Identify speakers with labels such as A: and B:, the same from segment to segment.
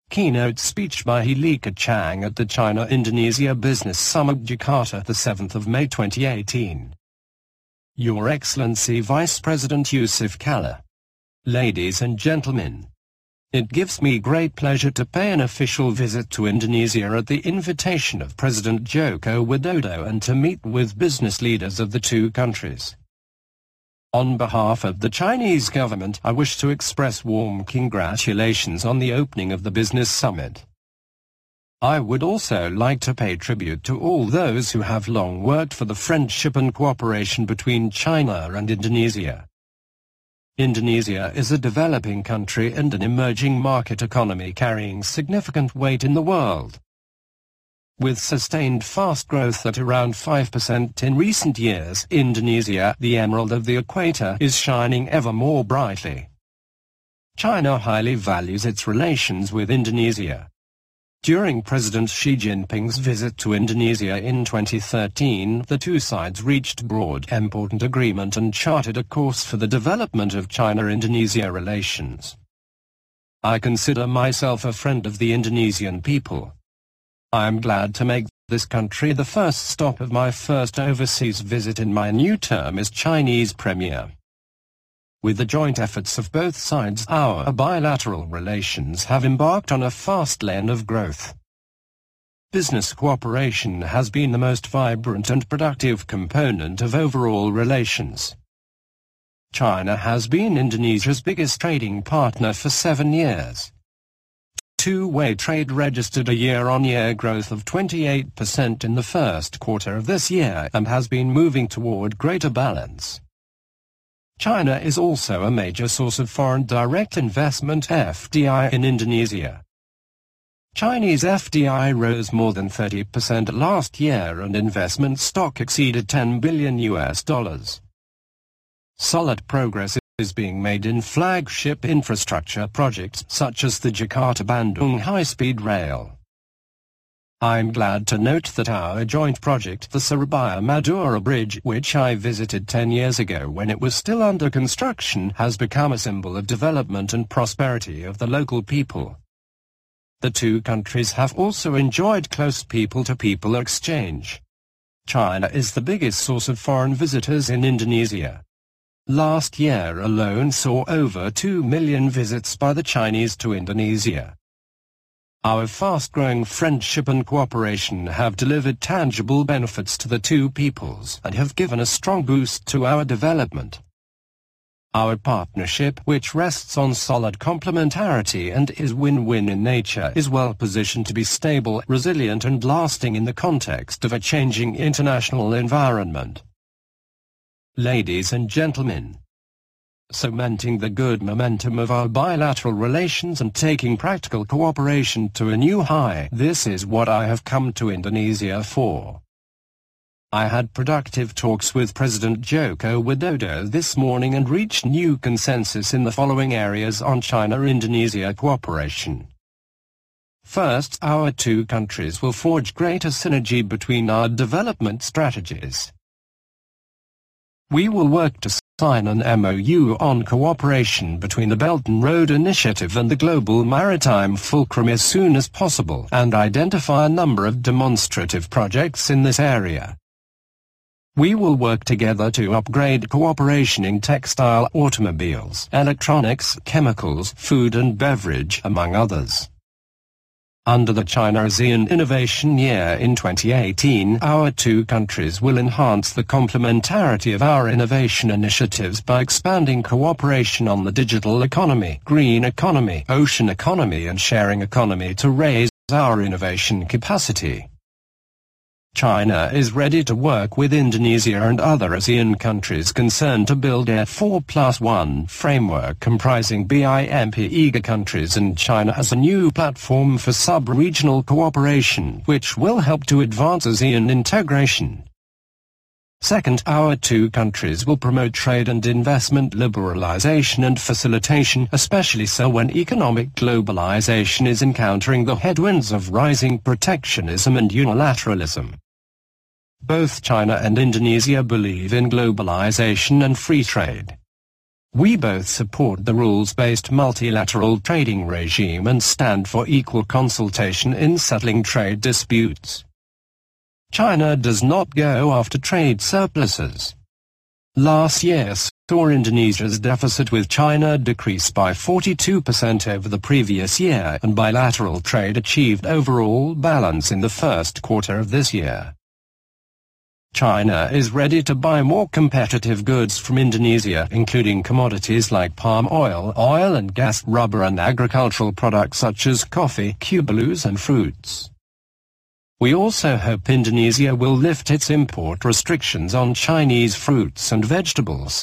A: Keynote speech by Helika Chang at the China-Indonesia Business Summit Jakarta, the 7th of May 2018. Your Excellency Vice President Yusuf Kalla. Ladies and gentlemen, it gives me great pleasure to pay an official visit to Indonesia at the invitation of President Joko Widodo and to meet with business leaders of the two countries. On behalf of the Chinese government, I wish to express warm congratulations on the opening of the business summit. I would also like to pay tribute to all those who have long worked for the friendship and cooperation between China and Indonesia. Indonesia is a developing country and an emerging market economy carrying significant weight in the world. With sustained fast growth at around 5% in recent years, Indonesia, the emerald of the equator, is shining ever more brightly. China highly values its relations with Indonesia. During President Xi Jinping's visit to Indonesia in 2013, the two sides reached broad, important agreement and charted a course for the development of China-Indonesia relations. I consider myself a friend of the Indonesian people. I am glad to make this country the first stop of my first overseas visit in my new term as Chinese Premier. With the joint efforts of both sides, our bilateral relations have embarked on a fast lane of growth. Business cooperation has been the most vibrant and productive component of overall relations. China has been Indonesia's biggest trading partner for 7 years. Two-way trade registered a year-on-year growth of 28% in the first quarter of this year and has been moving toward greater balance. China is also a major source of foreign direct investment (FDI) in Indonesia. Chinese FDI rose more than 30% last year and investment stock exceeded $10 billion. Solid progress is being made in flagship infrastructure projects such as the Jakarta-Bandung high-speed rail. I'm glad to note that our joint project, the Surabaya-Madura Bridge, which I visited 10 years ago when it was still under construction, has become a symbol of development and prosperity of the local people. The two countries have also enjoyed close people-to-people exchange. China is the biggest source of foreign visitors in Indonesia. Last year alone saw over 2 million visits by the Chinese to Indonesia. Our fast-growing friendship and cooperation have delivered tangible benefits to the two peoples and have given a strong boost to our development. Our partnership, which rests on solid complementarity and is win-win in nature, is well positioned to be stable, resilient and lasting in the context of a changing international environment. Ladies and gentlemen, cementing the good momentum of our bilateral relations and taking practical cooperation to a new high, this is what I have come to Indonesia for. I had productive talks with President Joko Widodo this morning and reached new consensus in the following areas on China-Indonesia cooperation. First, our two countries will forge greater synergy between our development strategies. We will work to sign an MOU on cooperation between the Belt and Road Initiative and the Global Maritime Fulcrum as soon as possible and identify a number of demonstrative projects in this area. We will work together to upgrade cooperation in textile, automobiles, electronics, chemicals, food and beverage, among others. Under the China-ASEAN Innovation Year in 2018, our two countries will enhance the complementarity of our innovation initiatives by expanding cooperation on the digital economy, green economy, ocean economy and sharing economy to raise our innovation capacity. China is ready to work with Indonesia and other ASEAN countries concerned to build a 4+1 framework comprising BIMP eager countries and China as a new platform for sub-regional cooperation, which will help to advance ASEAN integration. Second, our two countries will promote trade and investment liberalization and facilitation, especially so when economic globalization is encountering the headwinds of rising protectionism and unilateralism. Both China and Indonesia believe in globalization and free trade. We both support the rules-based multilateral trading regime and stand for equal consultation in settling trade disputes. China does not go after trade surpluses. Last year saw Indonesia's deficit with China decrease by 42% over the previous year, and bilateral trade achieved overall balance in the first quarter of this year. China is ready to buy more competitive goods from Indonesia, including commodities like palm oil, oil and gas, rubber and agricultural products such as coffee, cubalus and fruits. We also hope Indonesia will lift its import restrictions on Chinese fruits and vegetables.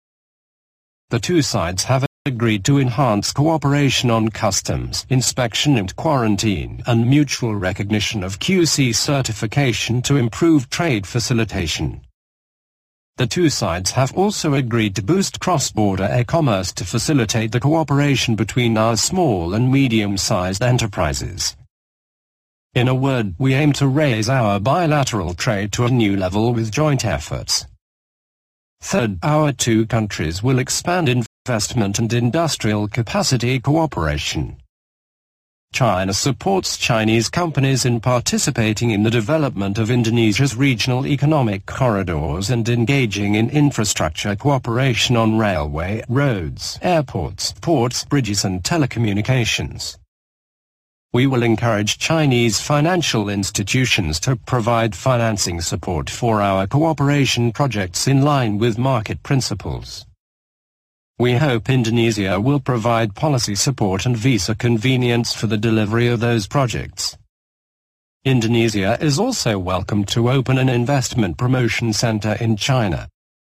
A: The two sides have agreed to enhance cooperation on customs, inspection and quarantine, and mutual recognition of QC certification to improve trade facilitation. The two sides have also agreed to boost cross-border e-commerce to facilitate the cooperation between our small and medium-sized enterprises. In a word, we aim to raise our bilateral trade to a new level with joint efforts. Third, our two countries will expand investment and industrial capacity cooperation. China supports Chinese companies in participating in the development of Indonesia's regional economic corridors and engaging in infrastructure cooperation on railway, roads, airports, ports, bridges and telecommunications. We will encourage Chinese financial institutions to provide financing support for our cooperation projects in line with market principles. We hope Indonesia will provide policy support and visa convenience for the delivery of those projects. Indonesia is also welcome to open an investment promotion center in China.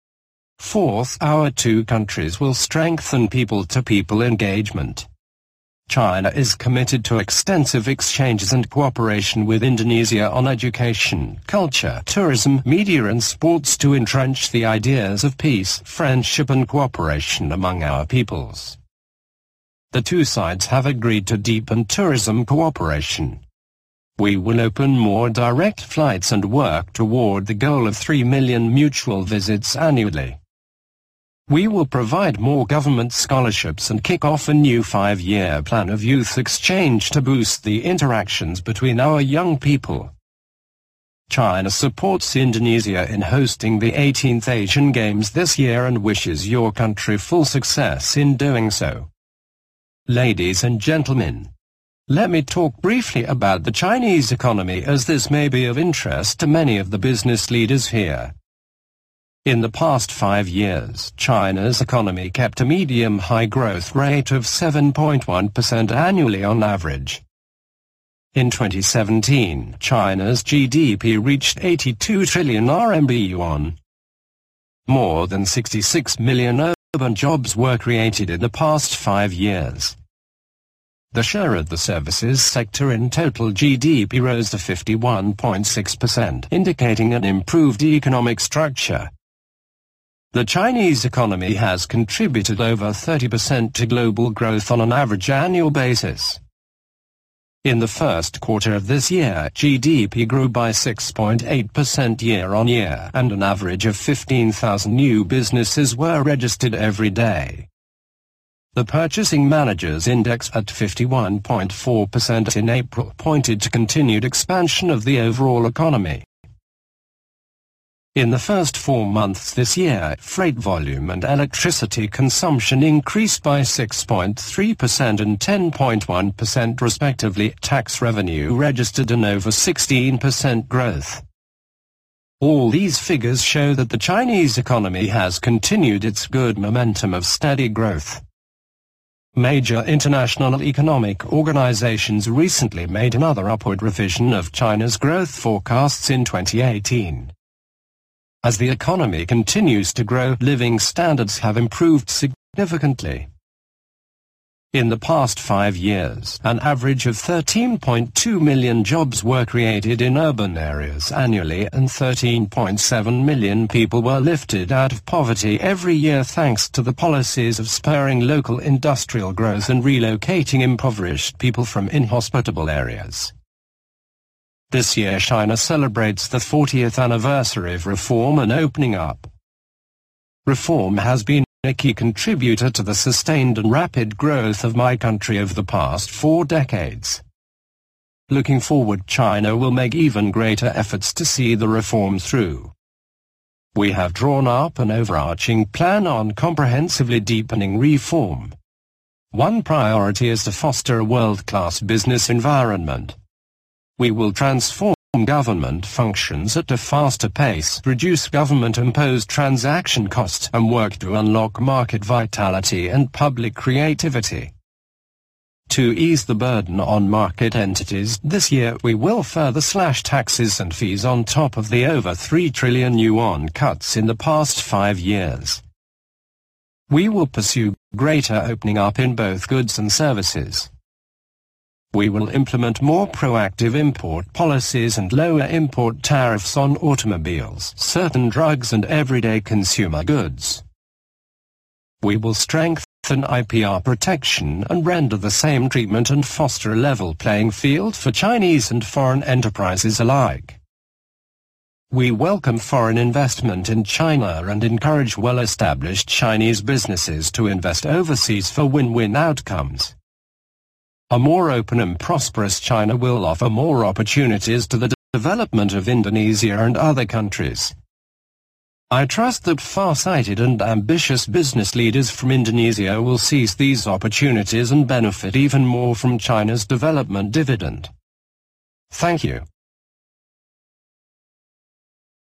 A: Fourth, our two countries will strengthen people-to-people engagement. China is committed to extensive exchanges and cooperation with Indonesia on education, culture, tourism, media and sports to entrench the ideas of peace, friendship and cooperation among our peoples. The two sides have agreed to deepen tourism cooperation. We will open more direct flights and work toward the goal of 3 million mutual visits annually. We will provide more government scholarships and kick off a new 5-year plan of youth exchange to boost the interactions between our young people. China supports Indonesia in hosting the 18th Asian Games this year and wishes your country full success in doing so. Ladies and gentlemen, let me talk briefly about the Chinese economy, as this may be of interest to many of the business leaders here. In the past 5 years, China's economy kept a medium-high growth rate of 7.1% annually on average. In 2017, China's GDP reached 82 trillion RMB yuan. More than 66 million urban jobs were created in the past 5 years. The share of the services sector in total GDP rose to 51.6%, indicating an improved economic structure. The Chinese economy has contributed over 30% to global growth on an average annual basis. In the first quarter of this year, GDP grew by 6.8% year-on-year, and an average of 15,000 new businesses were registered every day. The Purchasing Managers' Index at 51.4% in April pointed to continued expansion of the overall economy. In the first 4 months this year, freight volume and electricity consumption increased by 6.3% and 10.1% respectively. Tax revenue registered an over 16% growth. All these figures show that the Chinese economy has continued its good momentum of steady growth. Major international economic organizations recently made another upward revision of China's growth forecasts in 2018. As the economy continues to grow, living standards have improved significantly. In the past 5 years, an average of 13.2 million jobs were created in urban areas annually, and 13.7 million people were lifted out of poverty every year thanks to the policies of spurring local industrial growth and relocating impoverished people from inhospitable areas. This year China celebrates the 40th anniversary of reform and opening up. Reform has been a key contributor to the sustained and rapid growth of my country over the past 4 decades. Looking forward, China will make even greater efforts to see the reform through. We have drawn up an overarching plan on comprehensively deepening reform. One priority is to foster a world-class business environment. We will transform government functions at a faster pace, reduce government-imposed transaction costs, and work to unlock market vitality and public creativity. To ease the burden on market entities, this year we will further slash taxes and fees on top of the over 3 trillion yuan cuts in the past 5 years. We will pursue greater opening up in both goods and services. We will implement more proactive import policies and lower import tariffs on automobiles, certain drugs and everyday consumer goods. We will strengthen IPR protection and render the same treatment and foster a level playing field for Chinese and foreign enterprises alike. We welcome foreign investment in China and encourage well-established Chinese businesses to invest overseas for win-win outcomes. A more open and prosperous China will offer more opportunities to the development of Indonesia and other countries. I trust that far-sighted and ambitious business leaders from Indonesia will seize these opportunities and benefit even more from China's development dividend. Thank you.